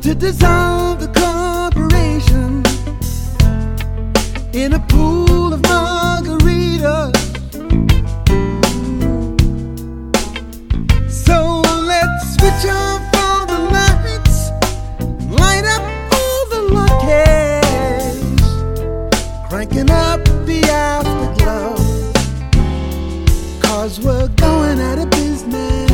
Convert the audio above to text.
to dissolve the corporation in a pool of margaritas. So let's switch off all the lights, light up all the luggage, cranking up the afterglow, 'cause we're going out of business.